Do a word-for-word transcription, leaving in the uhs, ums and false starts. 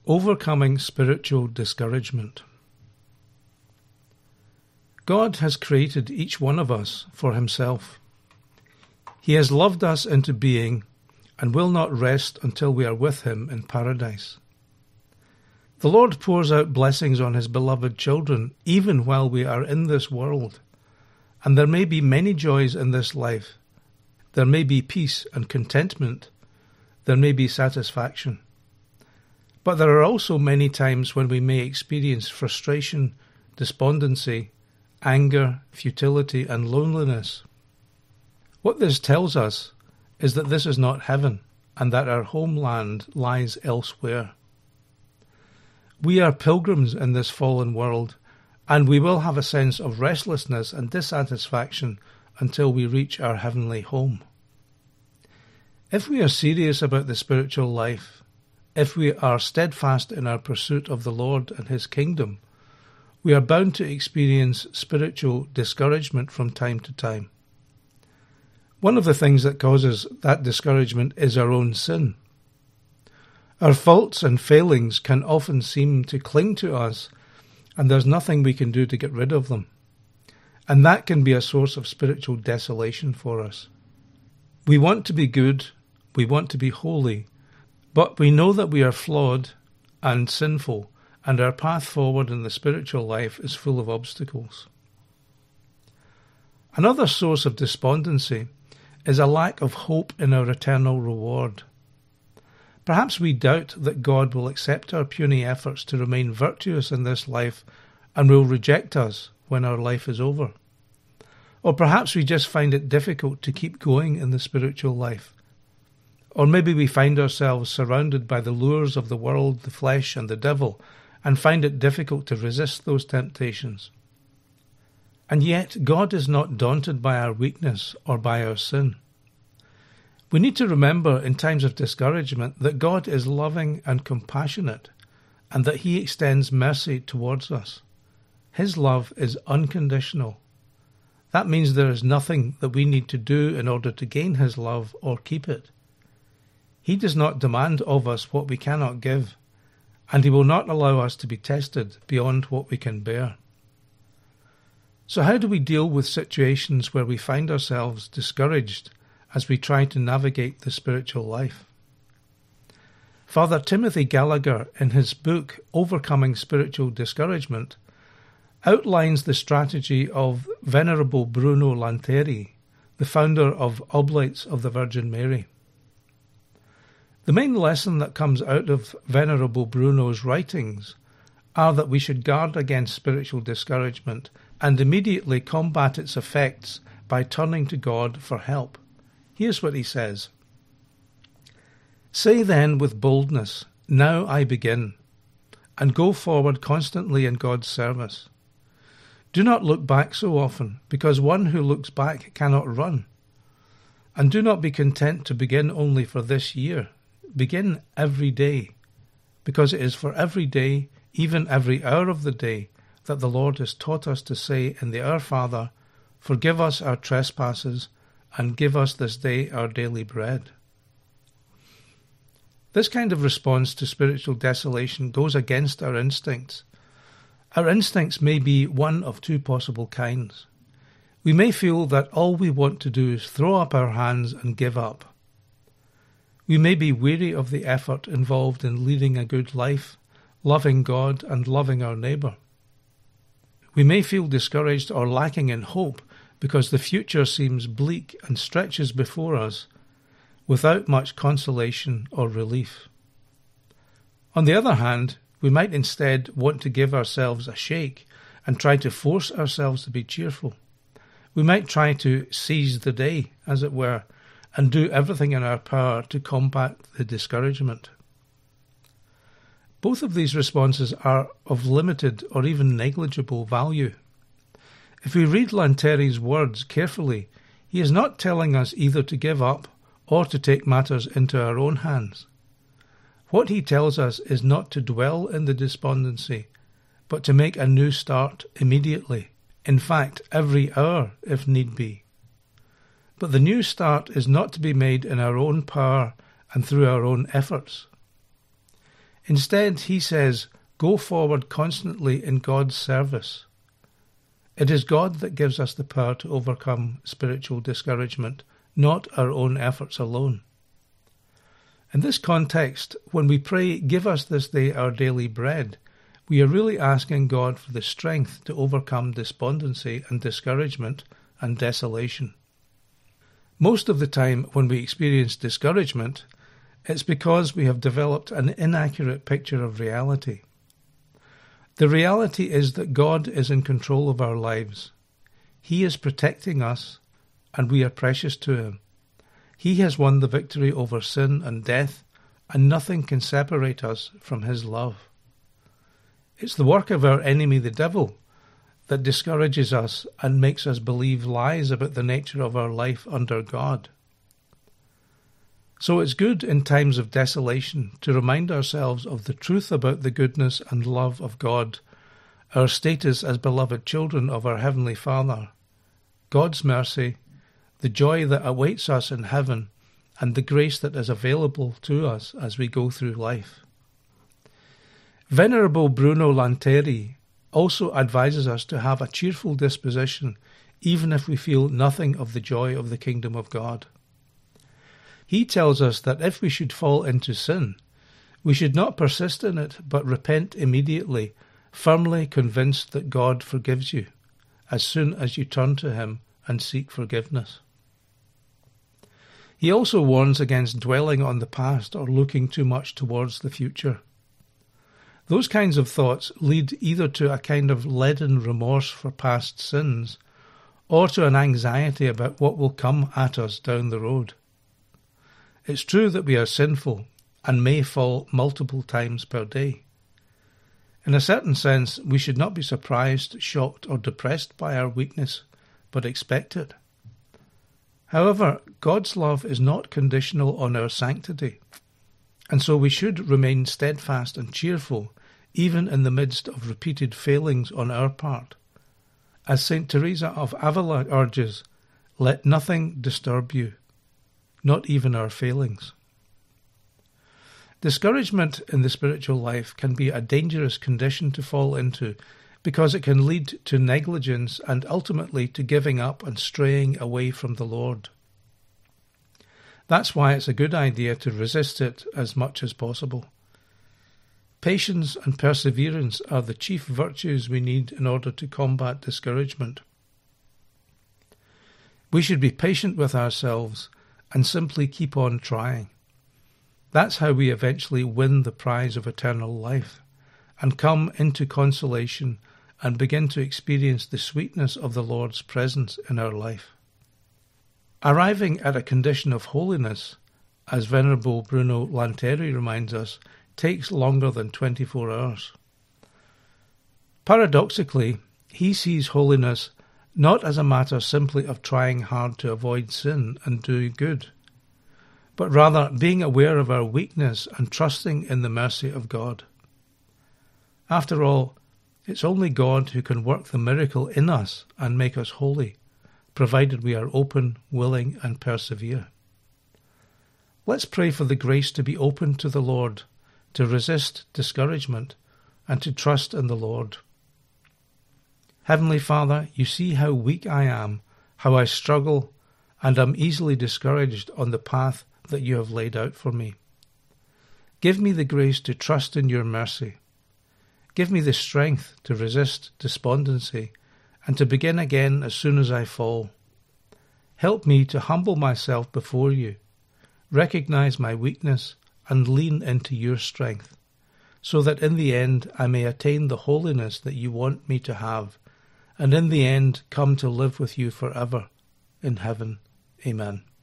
Overcoming spiritual discouragement. God has created each one of us for himself. He has loved us into being and will not rest until we are with him in paradise. The Lord pours out blessings on his beloved children even while we are in this world, and there may be many joys in this life. There may be peace and contentment. There may be satisfaction. But there are also many times when we may experience frustration, despondency, anger, futility, and loneliness. What this tells us is that this is not heaven, and that our homeland lies elsewhere. We are pilgrims in this fallen world, and we will have a sense of restlessness and dissatisfaction until we reach our heavenly home. If we are serious about the spiritual life, if we are steadfast in our pursuit of the Lord and his kingdom, we are bound to experience spiritual discouragement from time to time. One of the things that causes that discouragement is our own sin. Our faults and failings can often seem to cling to us, and there's nothing we can do to get rid of them. And that can be a source of spiritual desolation for us. We want to be good, we want to be holy, but we know that we are flawed and sinful, and our path forward in the spiritual life is full of obstacles. Another source of despondency is a lack of hope in our eternal reward. Perhaps we doubt that God will accept our puny efforts to remain virtuous in this life and will reject us when our life is over. Or perhaps we just find it difficult to keep going in the spiritual life. Or maybe we find ourselves surrounded by the lures of the world, the flesh, and the devil, and find it difficult to resist those temptations. And yet, God is not daunted by our weakness or by our sin. We need to remember in times of discouragement that God is loving and compassionate, and that he extends mercy towards us. His love is unconditional. That means there is nothing that we need to do in order to gain his love or keep it. He does not demand of us what we cannot give, and he will not allow us to be tested beyond what we can bear. So how do we deal with situations where we find ourselves discouraged as we try to navigate the spiritual life? Father Timothy Gallagher, in his book Overcoming Spiritual Discouragement, outlines the strategy of Venerable Bruno Lanteri, the founder of Oblates of the Virgin Mary. The main lesson that comes out of Venerable Bruno's writings are that we should guard against spiritual discouragement and immediately combat its effects by turning to God for help. Here's what he says. Say then with boldness, now I begin, and go forward constantly in God's service. Do not look back so often, because one who looks back cannot run. And do not be content to begin only for this year. Begin every day, because it is for every day, even every hour of the day, that the Lord has taught us to say in the Our Father, forgive us our trespasses, and give us this day our daily bread. This kind of response to spiritual desolation goes against our instincts. Our instincts may be one of two possible kinds. We may feel that all we want to do is throw up our hands and give up. We may be weary of the effort involved in leading a good life, loving God and loving our neighbour. We may feel discouraged or lacking in hope because the future seems bleak and stretches before us without much consolation or relief. On the other hand, we might instead want to give ourselves a shake and try to force ourselves to be cheerful. We might try to seize the day, as it were, and do everything in our power to combat the discouragement. Both of these responses are of limited or even negligible value. If we read Lanteri's words carefully, he is not telling us either to give up or to take matters into our own hands. What he tells us is not to dwell in the despondency, but to make a new start immediately, in fact every hour if need be. But the new start is not to be made in our own power and through our own efforts. Instead, he says, go forward constantly in God's service. It is God that gives us the power to overcome spiritual discouragement, not our own efforts alone. In this context, when we pray, give us this day our daily bread, we are really asking God for the strength to overcome despondency and discouragement and desolation. Most of the time when we experience discouragement, it's because we have developed an inaccurate picture of reality. The reality is that God is in control of our lives. He is protecting us, and we are precious to him. He has won the victory over sin and death, and nothing can separate us from his love. It's the work of our enemy, the devil, that discourages us and makes us believe lies about the nature of our life under God. So it's good in times of desolation to remind ourselves of the truth about the goodness and love of God, our status as beloved children of our Heavenly Father, God's mercy, the joy that awaits us in heaven, and the grace that is available to us as we go through life. Venerable Bruno Lanteri also advises us to have a cheerful disposition, even if we feel nothing of the joy of the kingdom of God. He tells us that if we should fall into sin, we should not persist in it, but repent immediately, firmly convinced that God forgives you, as soon as you turn to him and seek forgiveness. He also warns against dwelling on the past or looking too much towards the future. Those kinds of thoughts lead either to a kind of leaden remorse for past sins, or to an anxiety about what will come at us down the road. It's true that we are sinful and may fall multiple times per day. In a certain sense, we should not be surprised, shocked, or depressed by our weakness, but expect it. However, God's love is not conditional on our sanctity, and so we should remain steadfast and cheerful, even in the midst of repeated failings on our part. As Saint Teresa of Avila urges, let nothing disturb you, not even our failings. Discouragement in the spiritual life can be a dangerous condition to fall into because it can lead to negligence and ultimately to giving up and straying away from the Lord. That's why it's a good idea to resist it as much as possible. Patience and perseverance are the chief virtues we need in order to combat discouragement. We should be patient with ourselves and simply keep on trying. That's how we eventually win the prize of eternal life and come into consolation and begin to experience the sweetness of the Lord's presence in our life. Arriving at a condition of holiness, as Venerable Bruno Lanteri reminds us, takes longer than twenty-four hours. Paradoxically, he sees holiness not as a matter simply of trying hard to avoid sin and do good, but rather being aware of our weakness and trusting in the mercy of God. After all, it's only God who can work the miracle in us and make us holy, provided we are open, willing, and persevere. Let's pray for the grace to be open to the Lord, to resist discouragement, and to trust in the Lord. Heavenly Father, you see how weak I am, how I struggle, and am easily discouraged on the path that you have laid out for me. Give me the grace to trust in your mercy. Give me the strength to resist despondency and to begin again as soon as I fall. Help me to humble myself before you, recognize my weakness, and lean into your strength, so that in the end I may attain the holiness that you want me to have, and in the end come to live with you forever in heaven. Amen.